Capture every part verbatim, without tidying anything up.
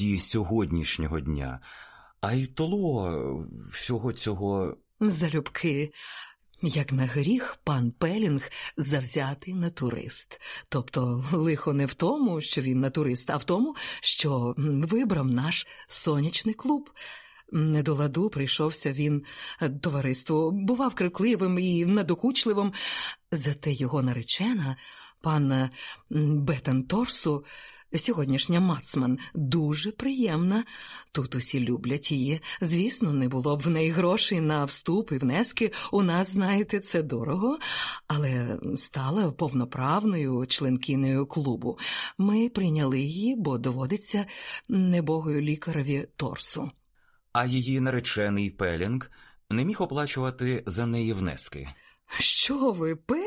і сьогоднішнього дня, а й толо всього цього... Залюбки. Як на гріх, пан Пелінг завзятий натурист. Тобто лихо не в тому, що він натурист, а в тому, що вибрав наш сонячний клуб. Не до ладу прийшовся він товариству, бував крикливим і надокучливим, зате його наречена, пан Беттен Торсу, сьогоднішня мацман, дуже приємна. Тут усі люблять її. Звісно, не було б в неї грошей на вступ і внески. У нас, знаєте, це дорого. Але стала повноправною членкинею клубу. Ми прийняли її, бо доводиться небогою лікареві Торсу. А її наречений Пелінг не міг оплачувати за неї внески. Що ви, Пелінг?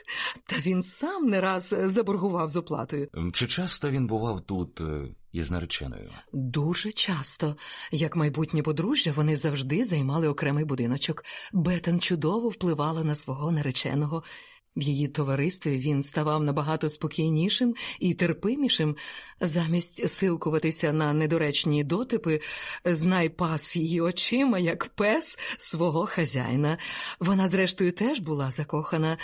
Та він сам не раз заборгував з оплатою. Чи часто він бував тут із нареченою? Дуже часто. Як майбутнє подружжя, вони завжди займали окремий будиночок. Беттен чудово впливала на свого нареченого. В її товаристві він ставав набагато спокійнішим і терпимішим. Замість силкуватися на недоречні дотипи, знай пас її очима, як пес свого хазяїна. Вона, зрештою, теж була закохана.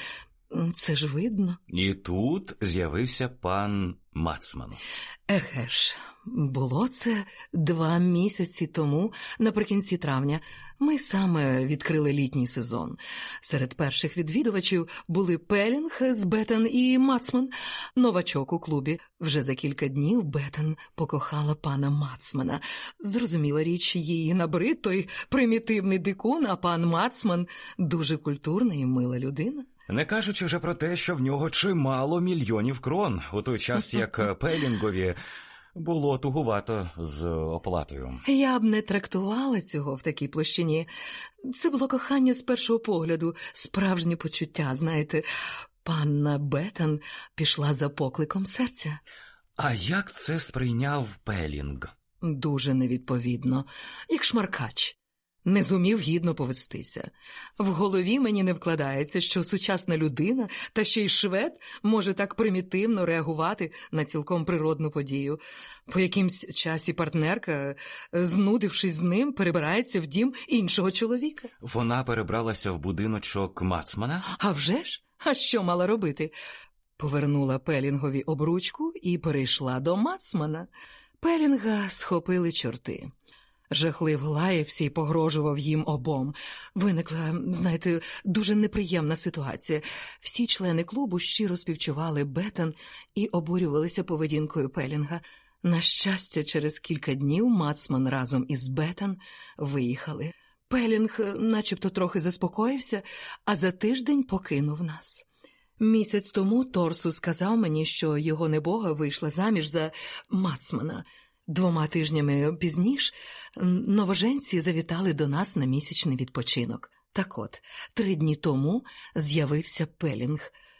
Це ж видно. І тут з'явився пан Мацман. Еге ж, було це два місяці тому, наприкінці травня. Ми саме відкрили літній сезон. Серед перших відвідувачів були Пелінг з Беттен і Мацман, новачок у клубі. Вже за кілька днів Беттен покохала пана Мацмана. Зрозуміла річ, її набрид той примітивний дикун, а пан Мацман дуже культурна і мила людина. Не кажучи вже про те, що в нього чимало мільйонів крон, у той час як Пелінгові було тугувато з оплатою. Я б не трактувала цього в такій площині. Це було кохання з першого погляду, справжнє почуття, знаєте. Панна Беттен пішла за покликом серця. А як це сприйняв Пелінг? Дуже невідповідно, як шмаркач. Не зумів гідно повестися. В голові мені не вкладається, що сучасна людина, та ще й швед, може так примітивно реагувати на цілком природну подію. По якимсь часі партнерка, знудившись з ним, перебирається в дім іншого чоловіка. Вона перебралася в будиночок Мацмана? А вже ж? А що мала робити? Повернула Пелінгові обручку і перейшла до Мацмана. Пелінга схопили чорти. Жахливо лаявся і погрожував їм обом. Виникла, знаєте, дуже неприємна ситуація. Всі члени клубу щиро співчували Беттен і обурювалися поведінкою Пелінга. На щастя, через кілька днів Мацман разом із Беттен виїхали. Пелінг начебто трохи заспокоївся, а за тиждень покинув нас. Місяць тому Торсу сказав мені, що його небога вийшла заміж за Мацмана. Двома тижнями пізніше новоженці завітали до нас на місячний відпочинок. Так от, три дні тому з'явився Пелінг.